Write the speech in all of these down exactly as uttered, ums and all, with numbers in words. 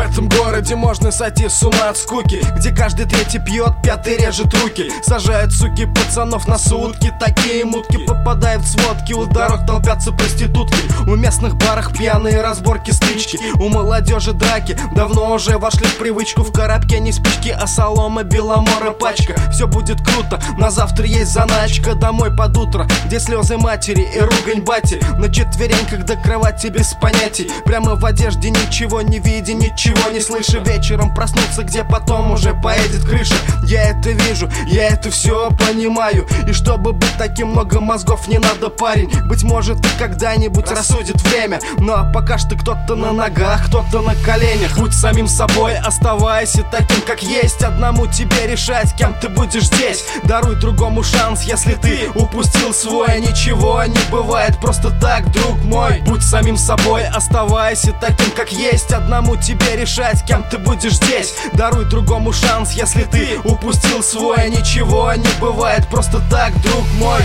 этом городе можно сойти с ума от скуки, где каждый третий пьет, пятый режет руки. Сажают, суки, пацанов на сутки. Такие мутки попадают в сводки. У дорог толпятся проститутки. У местных барах пьяные разборки, стычки. У молодежи драки давно уже вошли в привычку. В коробке не спички, а солома, беломора пачка. Все будет круто, на завтра есть заначка. Домой под утро, где слезы матери и ругань бати. На четвереньках до кровати без понятий. Прямо в одежде, ничего не видя, ничего не слыша. Вечером проснуться, где потом уже поедет крыша. Я это вижу, я это все понимаю. И чтобы быть таким, много мозгов не надо, парень. Быть может, и когда-нибудь рассудит время. Но пока что кто-то на ногах, кто-то на коленях. Будь самим собой, оставайся таким, как есть. Одному тебе решать, кем ты будешь здесь. Даруй другому шанс, если ты упустил свой. Ничего не бывает просто так, друг мой. Будь самим собой, оставайся таким, как есть. Одному тебе решать, кем ты будешь здесь. Даруй другому шанс, если ты упустил свой. Ничего не бывает просто так, друг мой.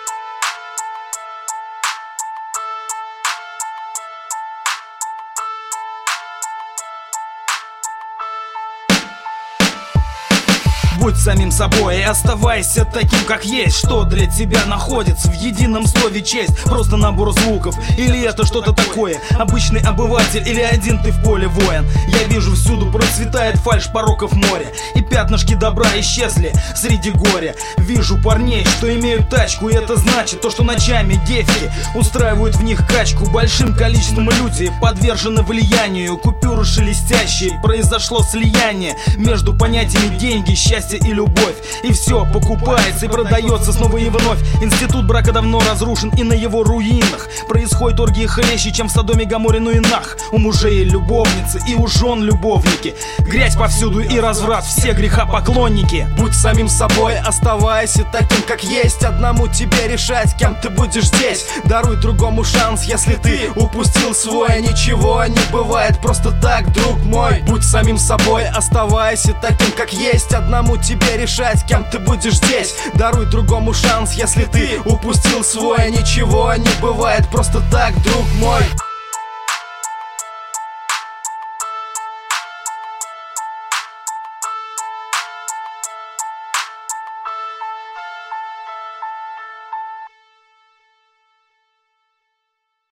Будь самим собой и оставайся таким, как есть. Что для тебя находится в едином слове честь? Просто набор звуков или это что-то такое? Обычный обыватель или один ты в поле воин? Я вижу, всюду процветает фальшь пороков море, и пятнышки добра исчезли среди горя. Вижу парней, что имеют тачку, и это значит то, что ночами девки устраивают в них качку. Большим количеством людей подвержены влиянию. Купюры шелестящие, произошло слияние между понятиями деньги, счастье и любовь. И все покупается и продается снова и вновь. Институт брака давно разрушен, и на его руинах происходят оргии хлеще, чем в Содоме, Гоморе, ну и Нах. У мужей любовницы и у жен любовники. Грязь повсюду и разврат, все греха поклонники. Будь самим собой, оставайся таким, как есть. Одному тебе решать, кем ты будешь здесь. Даруй другому шанс, если ты упустил свой. Ничего не бывает просто так, друг мой. Будь самим собой, оставайся таким, как есть. Одному тебе решать, кем ты будешь здесь. Даруй другому шанс, если ты упустил свой. Ничего не бывает просто так, друг мой.